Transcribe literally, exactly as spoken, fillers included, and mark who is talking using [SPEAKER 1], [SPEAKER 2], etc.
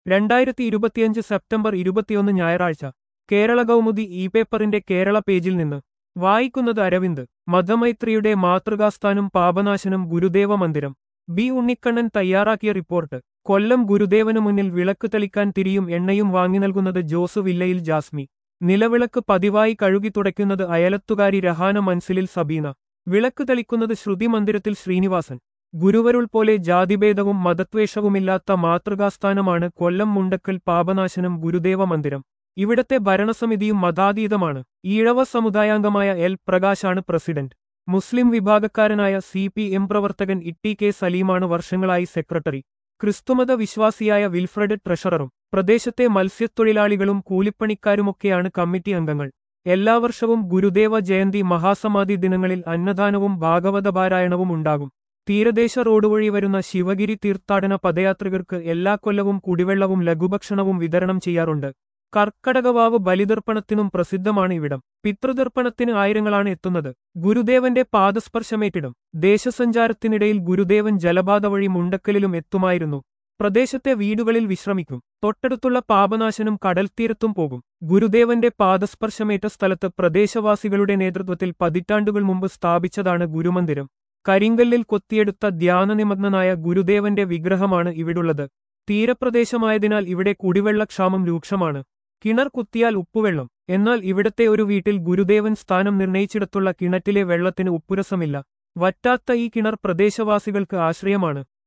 [SPEAKER 1] രണ്ടായിരത്തി ഇരുപത്തിയഞ്ച് സെപ്റ്റംബർ ഇരുപത്തിയൊന്ന് ഞായറാഴ്ച കേരള കൗമുദി ഇ പേപ്പറിന്റെ കേരള പേജിൽ നിന്ന് വായിക്കുന്നത് അരവിന്ദ്. മതമൈത്രിയുടെ മാതൃകാസ്ഥാനം പാപനാശനം ഗുരുദേവ മന്ദിരം. ബി ഉണ്ണിക്കണ്ണൻ തയ്യാറാക്കിയ റിപ്പോർട്ട്. കൊല്ലം ഗുരുദേവനു മുന്നിൽ വിളക്ക് തെളിക്കാൻ തിരിയും എണ്ണയും വാങ്ങി നൽകുന്നത് ജോസ് വില്ലയിൽ ജാസ്മി. നിലവിളക്ക് പതിവായി കഴുകി തുടയ്ക്കുന്നത് അയലത്തുകാരി രഹാന മൻസിലിൽ സബീന. വിളക്ക് തെളിക്കുന്നത് ശ്രുതി മന്ദിരത്തിൽ ശ്രീനിവാസൻ. ഗുരുവരുൾ പോലെ ജാതിഭേദവും മതത്വേഷവുമില്ലാത്ത മാതൃകാസ്ഥാനമാണ് കൊല്ലം മുണ്ടക്കൽ പാപനാശനം ഗുരുദേവ മന്ദിരം. ഇവിടത്തെ ഭരണസമിതിയും മതാതീതമാണ്. ഈഴവ സമുദായാംഗമായ എൽ പ്രകാശാണ് പ്രസിഡന്റ്. മുസ്ലിം വിഭാഗക്കാരനായ സി പി എം പ്രവർത്തകൻ ഇട്ടി കെ സലീമാണ് വർഷങ്ങളായി സെക്രട്ടറി. ക്രിസ്തുമത വിശ്വാസിയായ വിൽഫ്രഡ് ട്രഷററും. പ്രദേശത്തെ മത്സ്യത്തൊഴിലാളികളും കൂലിപ്പണിക്കാരുമൊക്കെയാണ് കമ്മിറ്റി അംഗങ്ങൾ. എല്ലാ വർഷവും ഗുരുദേവ ജയന്തി മഹാസമാധി ദിനങ്ങളിൽ അന്നദാനവും ഭാഗവതപാരായണവും ഉണ്ടാകും. തീരദേശ റോഡ് വഴി വരുന്ന ശിവഗിരി തീർത്ഥാടന പദയാത്രികർക്ക് എല്ലാ കൊല്ലവും കുടിവെള്ളവും ലഘുഭക്ഷണവും വിതരണം ചെയ്യാറുണ്ട്. കർക്കടകവാവ് ബലിതർപ്പണത്തിനും പ്രസിദ്ധമാണ് ഇവിടം. പിതൃതർപ്പണത്തിന് ആയിരങ്ങളാണ് എത്തുന്നത്. ഗുരുദേവന്റെ പാദസ്പർശമേറ്റിടും. ദേശസഞ്ചാരത്തിനിടയിൽ ഗുരുദേവൻ ജലപാത വഴി മുണ്ടക്കലിലും എത്തുമായിരുന്നു. പ്രദേശത്തെ വീടുകളിൽ വിശ്രമിക്കും. തൊട്ടടുത്തുള്ള പാപനാശനം കടൽത്തീരത്തും പോകും. ഗുരുദേവന്റെ പാദസ്പർശമേറ്റ സ്ഥലത്ത് പ്രദേശവാസികളുടെ നേതൃത്വത്തിൽ പതിറ്റാണ്ടുകൾ മുമ്പ് സ്ഥാപിച്ചതാണ് ഗുരുമന്ദിരം. കരിങ്കല്ലിൽ കൊത്തിയെടുത്ത ധ്യാനനിമഗ്നനായ ഗുരുദേവന്റെ വിഗ്രഹമാണ് ഇവിടുള്ളത്. തീരപ്രദേശമായതിനാൽ ഇവിടെ കുടിവെള്ളക്ഷാമം രൂക്ഷമാണ്. കിണർ കുത്തിയാൽ ഉപ്പുവെള്ളം. എന്നാൽ ഇവിടത്തെ ഒരു വീട്ടിൽ ഗുരുദേവൻ സ്ഥാനം നിർണയിച്ചിടത്തുള്ള കിണറ്റിലെ വെള്ളത്തിന് ഉപ്പുരസമില്ല. വറ്റാത്ത ഈ കിണർ പ്രദേശവാസികൾക്ക് ആശ്രയമാണ്.